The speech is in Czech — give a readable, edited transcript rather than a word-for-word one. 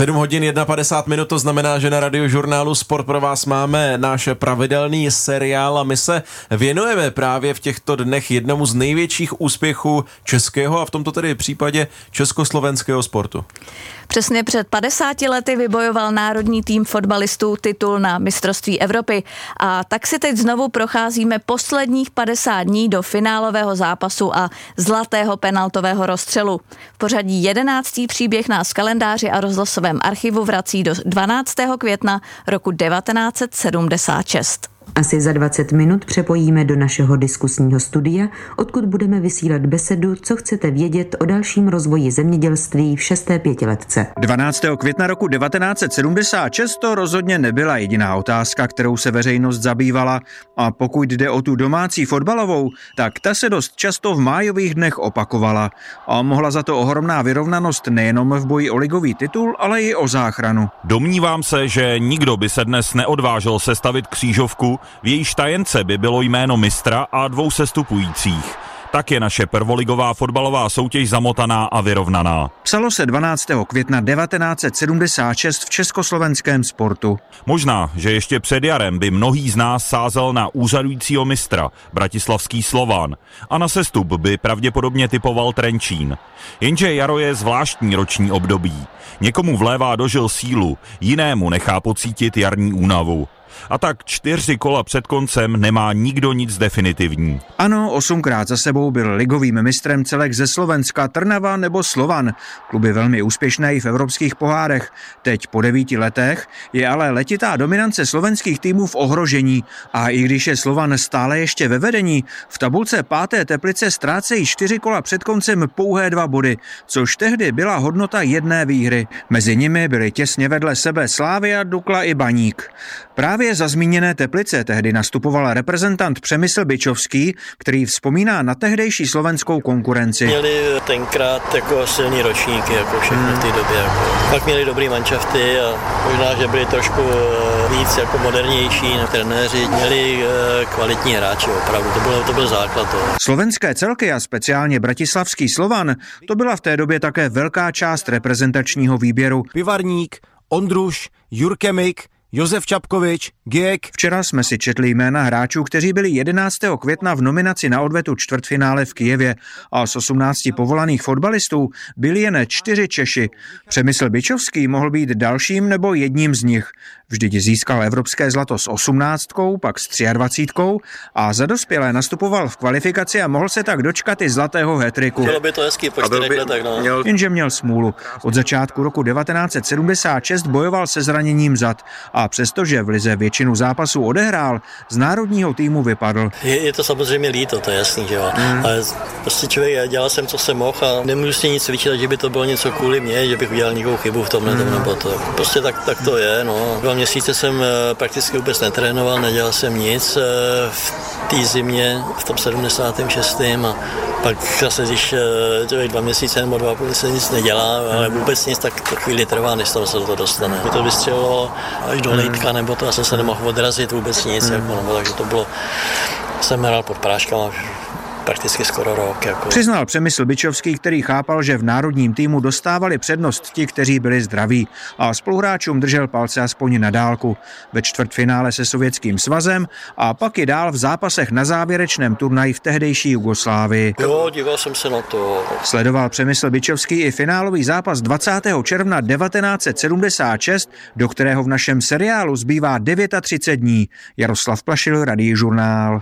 7 hodin 51 minut, to znamená, že na Radiožurnálu Sport pro vás máme náš pravidelný seriál a my se věnujeme právě v těchto dnech jednomu z největších úspěchů českého a v tomto tedy případě československého sportu. Přesně před 50 lety vybojoval národní tým fotbalistů titul na mistrovství Evropy a tak si teď znovu procházíme posledních 50 dní do finálového zápasu a zlatého penaltového rozstřelu. V pořadí 11. příběh nás v kalendáři a rozhlasovém archivu vrací do 12. května roku 1976. Asi za 20 minut přepojíme do našeho diskusního studia, odkud budeme vysílat besedu, co chcete vědět o dalším rozvoji zemědělství v 6. pětiletce. 12. května roku 1976 to rozhodně nebyla jediná otázka, kterou se veřejnost zabývala. A pokud jde o tu domácí fotbalovou, tak ta se dost často v májových dnech opakovala. A mohla za to ohromná vyrovnanost nejenom v boji o ligový titul, ale i o záchranu. Domnívám se, že nikdo by se dnes neodvážil sestavit křížovku, v jejíž tajence by bylo jméno mistra a 2 sestupujících. Tak je naše prvoligová fotbalová soutěž zamotaná a vyrovnaná. Psalo se 12. května 1976 v československém sportu. Možná, že ještě před jarem by mnohý z nás sázel na úřadujícího mistra, bratislavský Slovan, a na sestup by pravděpodobně typoval Trenčín. Jenže jaro je zvláštní roční období. Někomu vlévá dožil sílu, jinému nechá pocítit jarní únavu. A tak 4 kola před koncem nemá nikdo nic definitivní. Ano, 8krát za sebou byl ligovým mistrem celek ze Slovenska Trnava nebo Slovan. Kluby velmi úspěšné i v evropských pohárech. Teď po 9 letech je ale letitá dominance slovenských týmů v ohrožení. A i když je Slovan stále ještě ve vedení, v tabulce 5. Teplice ztrácejí 4 kola před koncem pouhé 2 body, což tehdy byla hodnota jedné výhry. Mezi nimi byly těsně vedle sebe Slavia, Dukla i Baník. Právě za zmíněné Teplice tehdy nastupoval reprezentant Přemysl Bičovský, který vzpomíná na tehdejší slovenskou konkurenci. Měli tenkrát jako silný ročníky, jako všechny v té době. Pak měli dobrý manšafty a možná, že byli trošku víc jako modernější. Trenéři měli kvalitní hráči, opravdu. To byl základ toho. Slovenské celky a speciálně bratislavský Slovan, to byla v té době také velká část reprezentačního výběru. Pivarník, Ondruš, Jurkemik, Josef Čapkovič, Giek. Včera jsme si četli jména hráčů, kteří byli 11. května v nominaci na odvetu čtvrtfinále v Kyjevě a z 18 povolaných fotbalistů byli jen 4 Češi. Přemysl Bičovský mohl být dalším nebo jedním z nich. Vždyť získal evropské zlato s 18, pak s 23 a za dospělé nastupoval v kvalifikaci a mohl se tak dočkat i zlatého hat-tricku. Bylo by to hezký po 4 letech, no. Jenže měl smůlu. Od začátku roku 1976 bojoval se zraněním zad a přestože v lize většinu zápasů odehrál, z národního týmu vypadl. Je to samozřejmě líto, to je jasný, že jo. Ale prostě člověk, dělal jsem, co jsem mohl a nemůžu si nic vyčítat, že by to bylo něco kvůli mě, že bych udělal nějakou chybu v tomhle nebo to. Prostě tak to je, no. 2 měsíce jsem prakticky vůbec netrénoval, nedělal jsem nic v té zimě, v tom 76. a pak zase, když člověk 2 měsíce nebo 2,5 měsíce nic nedělá, ale vůbec nic, tak to chvíli trvá, než se to dostane. Mě to vystřelilo až do lejtka, nebo to já jsem se nemohl odrazit vůbec nic, jako, nebo, takže to bylo, jsem hrál pod práškama prakticky skoro rok. Jako. Přiznal Přemysl Bičovský, který chápal, že v národním týmu dostávali přednost ti, kteří byli zdraví a spoluhráčům držel palce aspoň na dálku. Ve čtvrtfinále se Sovětským svazem a pak i dál v zápasech na závěrečném turnaji v tehdejší Jugoslávii. Jo, díval jsem se na to. Sledoval Přemysl Bičovský i finálový zápas 20. června 1976, do kterého v našem seriálu zbývá 39 dní. Jaroslav Plašil, Radiožurnál.